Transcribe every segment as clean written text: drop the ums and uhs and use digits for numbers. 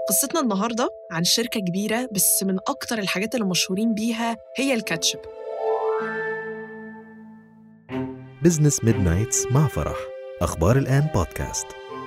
قصتنا النهاردة عن شركة كبيرة بس من أكتر الحاجات اللي مشهورين بيها هي الكاتشب. بزنس ميدنايتس مع فرح. أخبار الآن بودكاست.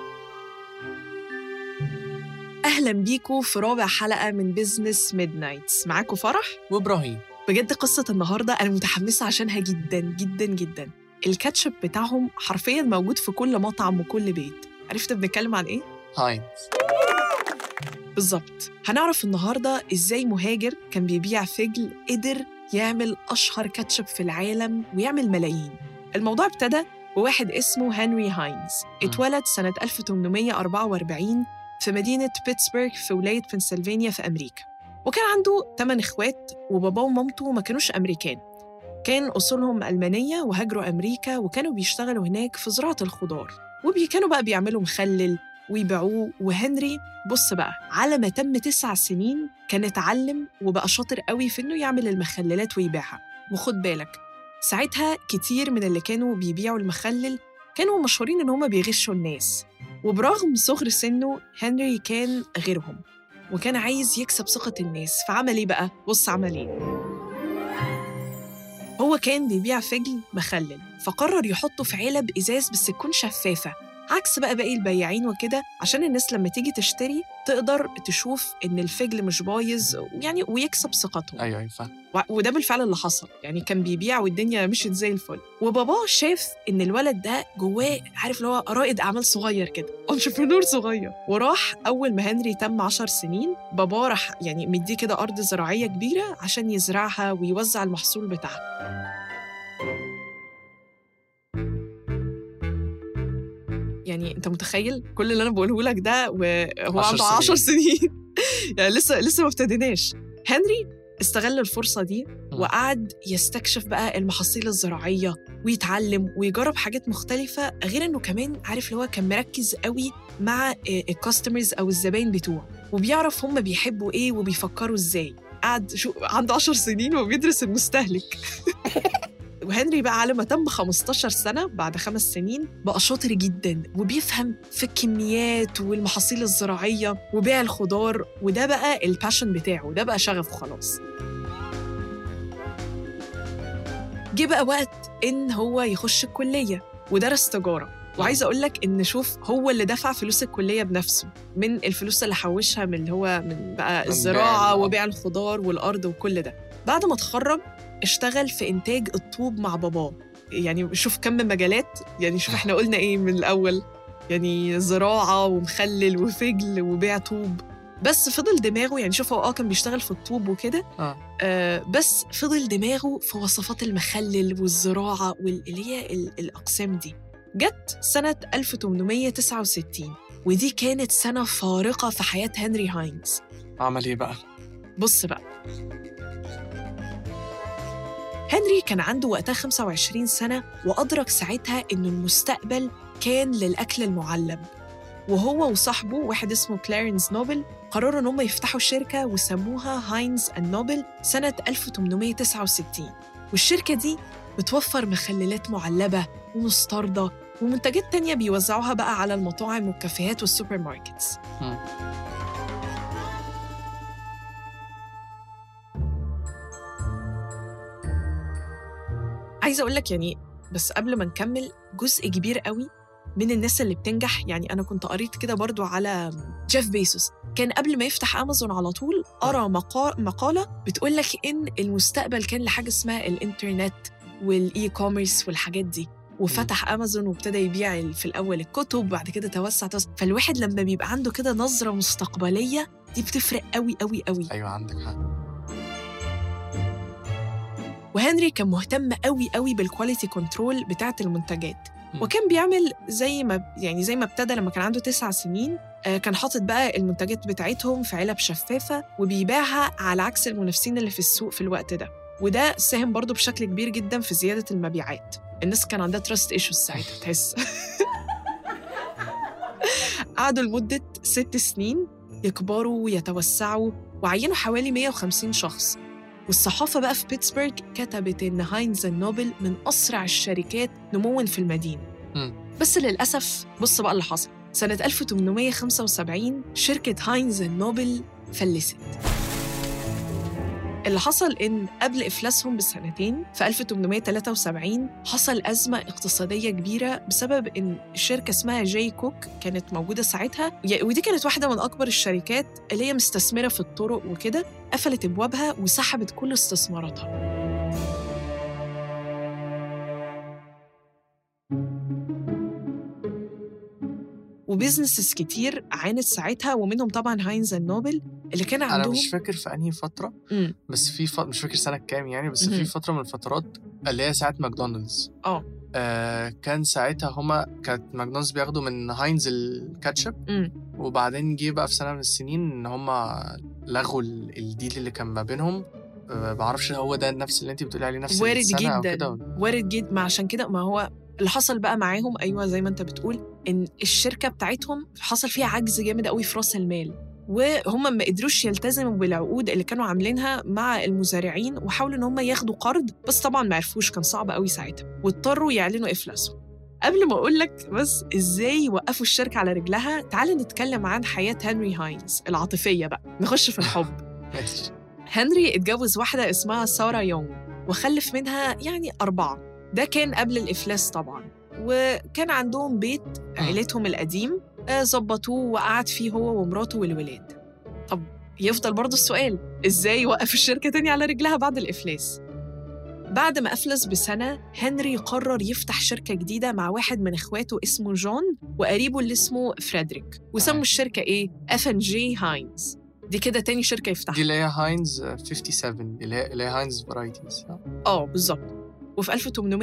أهلاً بيكم في رابع حلقة من بزنس ميدنايتس. معاكم فرح وإبراهيم. بجد قصة النهاردة أنا متحمسة عشانها جداً جداً جداً. الكاتشب بتاعهم حرفياً موجود في كل مطعم وكل بيت. عرفت بنتكلم عن إيه؟ هاينز. بالظبط. هنعرف النهاردة إزاي مهاجر كان بيبيع فجل قدر يعمل أشهر كاتشب في العالم ويعمل ملايين. الموضوع ابتدى بواحد اسمه هنري هاينز. اتولد سنة 1844 في مدينة بيتسبرغ في ولاية بنسلفانيا في أمريكا، وكان عنده 8 إخوات، وباباه ومامته ما كانوش أمريكان، كان أصولهم ألمانية وهاجروا أمريكا وكانوا بيشتغلوا هناك في زراعة الخضار، وكانوا بقى بيعملوا مخلل ويبيعوه. وهنري بص بقى، على ما تم 9 سنين كان اتعلم وبقى شاطر قوي في إنه يعمل المخللات ويبيعها. وخد بالك ساعتها كتير من اللي كانوا بيبيعوا المخلل كانوا مشهورين إن هما بيغشوا الناس، وبرغم صغر سنه هنري كان غيرهم وكان عايز يكسب ثقة الناس. فعمل إيه بقى؟ بص عمل إيه. هو كان بيبيع فجل مخلل، فقرر يحطه في علب إزاز بس تكون شفافة عكس بقى باقي البياعين وكده، عشان الناس لما تيجي تشتري تقدر تشوف إن الفجل مش بايظ يعني ويكسب ثقتهم. أيوة فاهم. وده بالفعل اللي حصل، يعني كان بيبيع والدنيا مشيت زي الفل. وباباه شاف إن الولد ده جواه عارف اللي هو رائد أعمال صغير كده، انتربرنور صغير. وراح أول ما هنري تم 10 سنين باباه راح يعني مديه كده أرض زراعية كبيرة عشان يزرعها ويوزع المحصول بتاعها. يعني أنت متخيل كل اللي أنا بقوله لك ده وهو عنده 10 سنين يعني لسه ما ابتديناش. هنري استغل الفرصة دي وقعد يستكشف بقى المحاصيل الزراعية ويتعلم ويجرب حاجات مختلفة، غير إنه كمان عارف اللي هو كان مركز قوي مع الكاستمرز أو الزباين بتوعه وبيعرف هم بيحبوا إيه وبيفكروا إزاي. قعد عنده 10 سنين وبيدرس المستهلك وهنري بقى على ما تم 15 سنة بعد 5 سنين بقى شاطر جداً وبيفهم في الكميات والمحاصيل الزراعية وبيع الخضار، وده بقى الباشن بتاعه، ده بقى شغفه خلاص. جه بقى وقت إن هو يخش الكلية ودرس تجارة، وعايزة أقولك إن شوف هو اللي دفع فلوس الكلية بنفسه من الفلوس اللي حوشها من اللي هو من بقى الزراعة وبيع الخضار والأرض وكل ده. بعد ما تخرج اشتغل في إنتاج الطوب مع باباه. يعني شوف كم مجالات، يعني شوف احنا قلنا ايه من الأول، يعني زراعة ومخلل وفجل وبيع طوب. بس فضل دماغه، يعني شوف هو كان بيشتغل في الطوب وكده بس فضل دماغه في وصفات المخلل والزراعة واللي هي الأقسام دي. جت سنة 1869 ودي كانت سنة فارقة في حياة هنري هاينز. عمل ايه بقى؟ بص بقى، هنري كان عنده وقتها 25 سنة وأدرك ساعتها إنه المستقبل كان للأكل المعلب، وهو وصاحبه واحد اسمه كلارنس نوبل قرروا إن هم يفتحوا شركة وسموها هاينز أند نوبل سنة 1869. والشركة دي بتوفر مخللات معلبة ومستردة ومنتجات تانية بيوزعوها بقى على المطاعم والكافيهات والسوبر ماركتس. عايزة أقولك يعني بس قبل ما نكمل، جزء كبير قوي من الناس اللي بتنجح، يعني أنا كنت قريت كده برضو على جيف بيسوس، كان قبل ما يفتح أمازون على طول قرأ مقالة بتقولك إن المستقبل كان لحاجة اسمها الإنترنت والإي كوميرس والحاجات دي، وفتح أمازون وابتدى يبيع في الأول الكتب بعد كده توسع. فالواحد لما بيبقى عنده كده نظرة مستقبلية دي بتفرق قوي قوي قوي. أيوة عندك حق. وهنري كان مهتم قوي قوي بالكواليتي كنترول بتاعة المنتجات، وكان بيعمل زي ما ابتدى لما كان عنده 9 سنين كان حاطط بقى المنتجات بتاعتهم في علب شفافة وبيبيعها على عكس المنافسين اللي في السوق في الوقت ده، وده ساهم برضو بشكل كبير جدا في زيادة المبيعات. الناس كان عندها تراست ايشوز ساعتها تحس. قعدوا لمدة 6 سنين يكبروا ويتوسعوا وعينوا حوالي 150 شخص. والصحافة بقى في بيتسبرغ كتبت إن هاينز أند نوبل من أسرع الشركات نمواً في المدينة. بس للأسف بص بقى اللي حصل، سنة 1875 شركة هاينز أند نوبل فلست. اللي حصل إن قبل إفلاسهم بسنتين في 1873 حصل أزمة اقتصادية كبيرة بسبب إن الشركة اسمها جاي كوك كانت موجودة ساعتها، ودي كانت واحدة من أكبر الشركات اللي هي مستثمرة في الطرق وكده، قفلت أبوابها وسحبت كل استثماراتها. وبيزنسز كتير عانت ساعتها، ومنهم طبعاً هاينز أند نوبل اللي كان عندهم. أنا مش فاكر في أنهي فترة، بس في مش فاكر سنة كام يعني، بس في فترة من الفترات اللي هي ساعة ماكدونالدز. كان ساعتها كانت ماكدونالدز بياخدوا من هاينز الكاتشب، وبعدين جه بقى في سنة من السنين إن هما لغوا الديل اللي كان ما بينهم. بعرفش هو ده نفس اللي أنت بتقولي عليه نفس وارد السنة جداً. أو كده؟ وارد جدا. ما عشان كده ما هو اللي حصل بقى معاهم، أيوة زي ما أنت بتقول، إن الشركة بتاعتهم حصل فيها عجز جامد قوي في رأس المال، وهم ما قدروش يلتزموا بالعقود اللي كانوا عاملينها مع المزارعين، وحاولوا إن هم ياخدوا قرض، بس طبعاً ما عرفوش، كان صعب قوي ساعتها، واضطروا يعلنوا إفلاسهم. قبل ما أقول لك بس إزاي وقفوا الشركة على رجلها، تعال نتكلم عن حياة هنري هاينز العاطفية بقى، نخش في الحب. هنري اتجوز واحدة اسمها سارة يونغ وخلف منها يعني 4. ده كان قبل الإفلاس طبعاً، وكان عندهم بيت عيلتهم القديم زبطوه وقعد فيه هو ومراته والولاد. طب يفضل برضو السؤال، إزاي وقف الشركة تاني على رجلها بعد الإفلاس؟ بعد ما أفلس بسنة، هنري قرر يفتح شركة جديدة مع واحد من إخواته اسمه جون وقريبه اللي اسمه فريدريك، وسموا الشركة إيه؟ F&G هاينز. دي كده تاني شركة يفتحها. دي اللي هي هاينز 57 اللي هي هاينز فرايتيز. بالظبط. وفي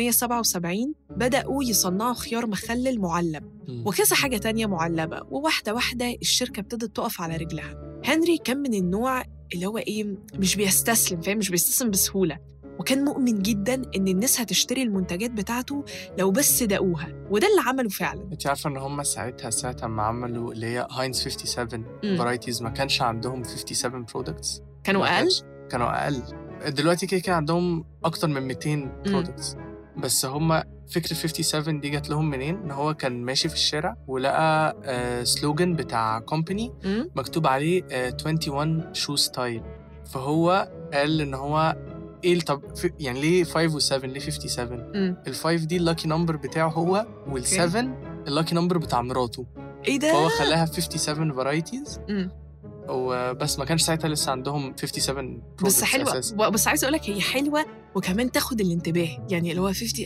1877 بدأوا يصنعوا خيار مخلل معلب وكذا حاجة تانية معلبة، وواحدة واحدة الشركة ابتدت تقف على رجلها. هنري كان من النوع اللي هو مش بيستسلم، فاهم؟ مش بيستسلم بسهولة، وكان مؤمن جداً إن الناس هتشتري المنتجات بتاعته لو بس دقوها، وده اللي عمله فعلاً. انت عارفة إن هم ساعتها ما عملوا اللي هي هاينز 57 فرايتيز ما كانش عندهم 57 برودكتس، كانوا أقل. دلوقتي كده عندهم أكتر من 200 برودكتس، بس هم فكرة 57 دي جات لهم منين؟ إن هو كان ماشي في الشارع ولقى سلوجن بتاع كومباني مكتوب عليه 21 شو ستايل، فهو قال إن هو طب يعني ليه 5 و7 ليه 57؟ ال5 دي اللاكي نمبر بتاعه هو، وال7 اللاكي نمبر بتاع مراته. ده؟ فهو خلاها 57 فرايتيز، وبس ما كانش ساعتها لسه عندهم 57 بس حلوة أساساً. بس عايزة أقولك هي حلوة وكمان تاخد الانتباه، يعني اللي هو 50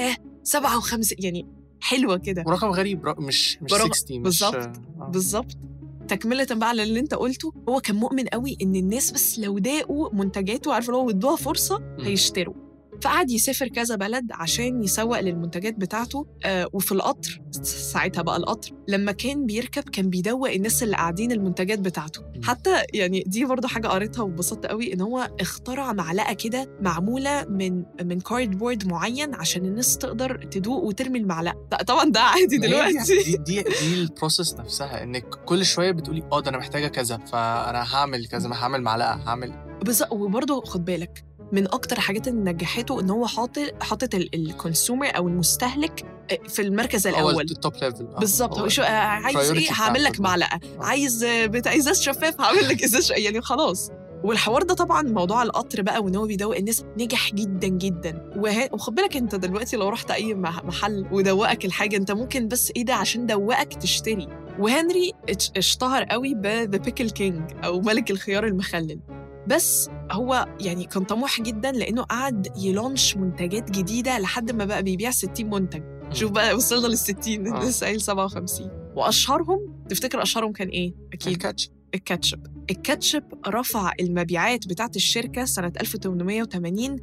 57 يعني حلوة كده، ورقم غريب، مش 60. بالظبط. تكملة بقى على اللي انت قلته، هو كان مؤمن قوي ان الناس بس لو داقوا منتجاته، عارفه لو ادوها فرصة هيشتروا. فقعد يسافر كذا بلد عشان يسوق للمنتجات بتاعته. وفي القطر ساعتها بقى، القطر لما كان بيركب كان بيدوق الناس اللي قاعدين المنتجات بتاعته. حتى يعني دي برضو حاجة قريتها وبسطت قوي، ان هو اخترع معلقة كده معمولة من كاردبورد معين عشان الناس تقدر تدوق وترمي المعلقة. طبعا ده عادي دلوقتي. دي البروسيس نفسها، انك كل شوية بتقولي ده انا محتاجة كذا، فانا هعمل كذا، ما هعمل معلقة هعمل. وبرضو خد بالك من أكتر حاجات اللي نجحته إن هو حاطط الكونسيومر أو المستهلك في المركز الأول، التوب ليفل. بالظبط. عايز إيه؟ هعمل لك معلقة. عايز إزاز شفاف، هعمل لك إزاز يعني خلاص. والحوار ده طبعاً موضوع القطر بقى وإن هو بيدوق الناس نجح جداً جداً. وخد بالك أنت دلوقتي لو رحت أي محل ودوقك الحاجة، أنت ممكن بس ده عشان دوقك تشتري. وهنري اشتهر قوي ب The Pickle King أو ملك الخيار المخلل. بس هو يعني كان طموح جداً لأنه قعد يلونش منتجات جديدة لحد ما بقى بيبيع 60 منتج. شوف بقى وصلنا لل60، لسه قايل 57. وأشهرهم، تفتكر أشهرهم كان إيه؟ أكيد الكاتشب رفع المبيعات بتاعت الشركة سنة 1880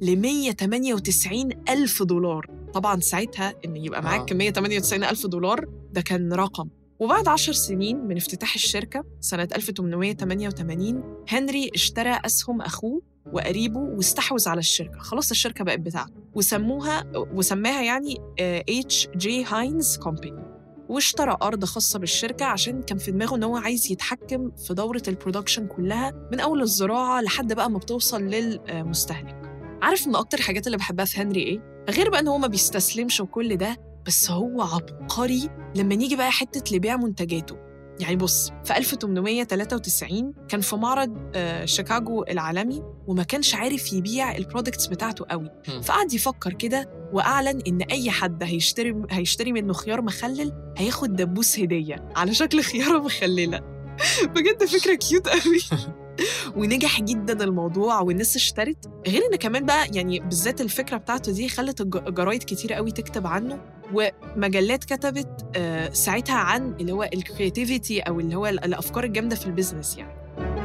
$198,000. طبعاً ساعتها إن يبقى معاك $198,000 ده كان رقم. وبعد 10 سنين من افتتاح الشركة سنة 1888 هنري اشترى أسهم أخوه وقريبه واستحوذ على الشركة. خلاص الشركة بقت بتاعته، وسماها يعني H.J. Heinz Company، واشترى أرض خاصة بالشركة عشان كان في دماغه إن هو عايز يتحكم في دورة البرودكشن كلها من أول الزراعة لحد بقى ما بتوصل للمستهلك. عارف من أكتر الحاجات اللي بحبها في هنري إيه؟ غير بقى إن هو ما بيستسلمش وكل ده، بس هو عبقري لما نيجي بقى حتة لبيع منتجاته. يعني بص، في 1893 كان في معرض شيكاغو العالمي وما كانش عارف يبيع البرودكتس بتاعته قوي، فقعد يفكر كده وأعلن إن أي حد هيشتري منه خيار مخلل هياخد دبوس هدية على شكل خيارة مخللة. بجد فكرة كيوت قوي. ونجح جدا الموضوع والناس اشترت، غير إن كمان بقى يعني بالذات الفكرة بتاعته دي خلت الجرايد كتير قوي تكتب عنه، ومجلات كتبت ساعتها عن اللي هو الكرياتيفيتي أو اللي هو الأفكار الجامدة في البيزنس يعني.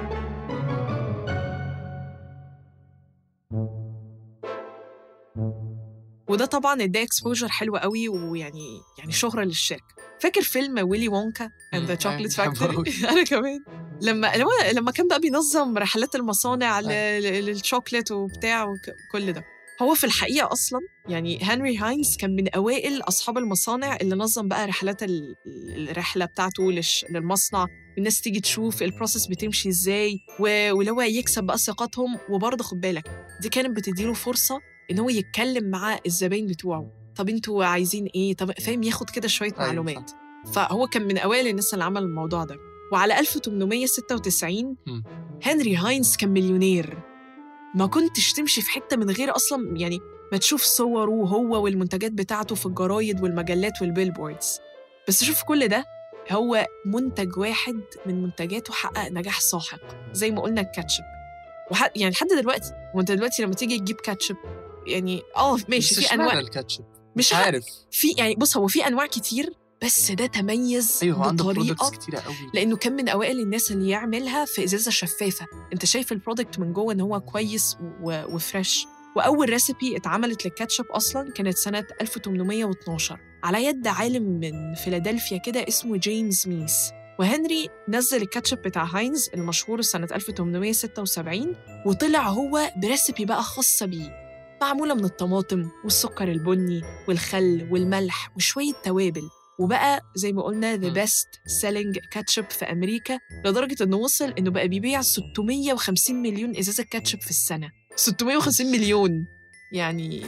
وده طبعاً ادى اكسبوجر حلو قوي ويعني شهرة للشركة. فاكر فيلم ويلي وونكا and the Chocolate Factory؟ أنا كمان لما كان بقى بينظم رحلات المصانع للشوكولات وبتاع وكل ده. هو في الحقيقة أصلاً يعني هنري هاينز كان من أوائل أصحاب المصانع اللي نظم بقى رحلات الرحلة بتاعته للمصنع، الناس تيجي تشوف البروسيس بتمشي إزاي ولو يكسب بقى ثقتهم. وبرضه خد بالك دي كانت بتديله فرصة إن هو يتكلم مع الزبائن بتوعه، طب انتوا عايزين إيه، طب فاهم، ياخد كده شوية معلومات. فهو كان من أوائل الناس اللي عمل الموضوع ده. وعلى 1896 هنري هاينز كان مليونير. ما كنتش تمشي في حتة من غير أصلاً يعني ما تشوف صوره هو والمنتجات بتاعته في الجرايد والمجلات والبيلبوردز. بس شوف كل ده، هو منتج واحد من منتجاته حقق نجاح ساحق زي ما قلنا الكاتشب. يعني لحد دلوقتي وانت دلوقتي لما تيجي تجيب كاتشب يعني ماشي في انواع الكاتشب مش عارف في يعني بص هو في انواع كتير، بس ده تميز بطريقه كتيره قوي لانه كان من اوائل الناس اللي يعملها في ازازه شفافه، انت شايف البرودكت من جوه ان هو كويس وفريش. واول ريسيبي اتعملت للكاتشب اصلا كانت سنه 1812 على يد عالم من فيلادلفيا كده اسمه جيمس ميس. وهنري نزل الكاتشب بتاع هاينز المشهور سنة 1876 وطلع هو بريسيبي بقى خاصة بيه، معمولة من الطماطم والسكر البني والخل والملح وشوية توابل، وبقى زي ما قلنا the best selling كاتشب في أمريكا، لدرجة إنه وصل إنه بقى بيبيع 650 مليون إزازة كاتشب في السنة. 650 مليون يعني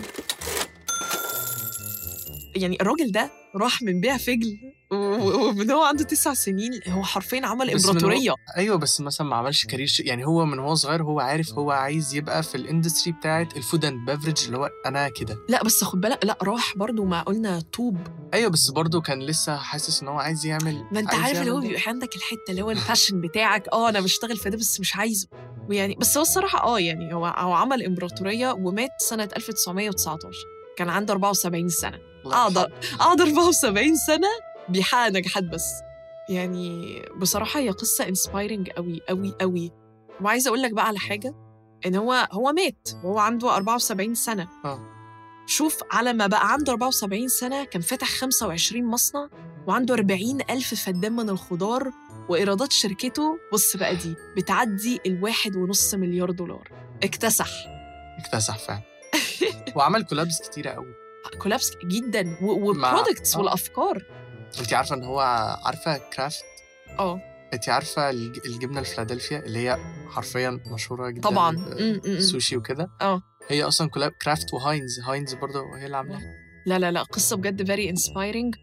الراجل ده راح من بيع فجل ومن هو عنده 9 سنين هو حرفياً عمل إمبراطورية. أيوة بس مثلا ما عملش كارير يعني هو من هو صغير هو عارف هو عايز يبقى في الاندستري بتاعة الفود اند بيفرج اللي هو أنا كده. لا بس خد بالك، لا راح برضو ما قلنا طوب. أيوة بس برضو كان لسه حاسس إن هو عايز يعمل، ما أنت عارف اللي هو بيبقى عندك الحتة اللي هو الباشن بتاعك أنا بشتغل في ده بس مش عايزه ويعني. بس هو الصراحة يعني هو عمل إمبراطورية ومات سنة 1919 كان عنده 74 سنة. أقدر 74 سنة بيحقق نجاحات. بس يعني بصراحة هي قصة انسبايرنج قوي قوي قوي. وعايزة أقول لك بقى على حاجة، إن هو مات وهو عنده 74 سنة. شوف على ما بقى عنده 74 سنة كان فتح 25 مصنع وعنده 40,000 فدان من الخضار، وإيرادات شركته بص بقى دي بتعدي $1.5 مليار. اكتسح فعلا. وعمل كولابس كتيرة قوي، كولابس جدا وبرودكتس والأفكار. انتي عارفة ان هو عارفة كرافت؟ انتي عارفة الجبنة الفلادلفيا اللي هي حرفيا مشهورة جدا طبعا سوشي وكده؟ هي اصلا كرافت وهاينز برضه هي اللي عاملاها. لا قصة بجد very inspiring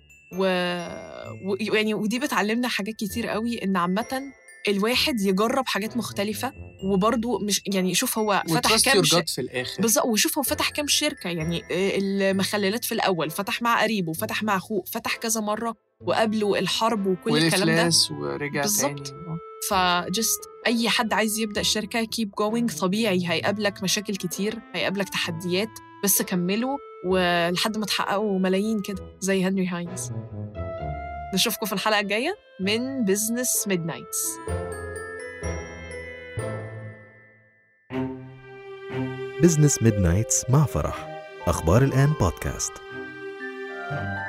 يعني ودي بتعلمنا حاجات كتير قوي، ان عامة الواحد يجرب حاجات مختلفة، وبرضه مش يعني شوف هو فتح كام في الآخر بالظبط، وشوف هو فتح كام شركة. يعني المخللات في الأول فتح مع قريبه وفتح مع أخوه، فتح كذا مرة وقبله الحرب وكل الكلام ده ورجع بالظبط تاني. فجست أي حد عايز يبدأ شركة keep going، طبيعي هيقابلك مشاكل كتير، هيقابلك تحديات، بس كملوا ولحد ما تحققوا ملايين كده زي هنري هاينز. نشوفكم في الحلقة الجاية من بيزنس ميدنايتس. بيزنس ميدنايتس مع فرح، أخبار الآن بودكاست.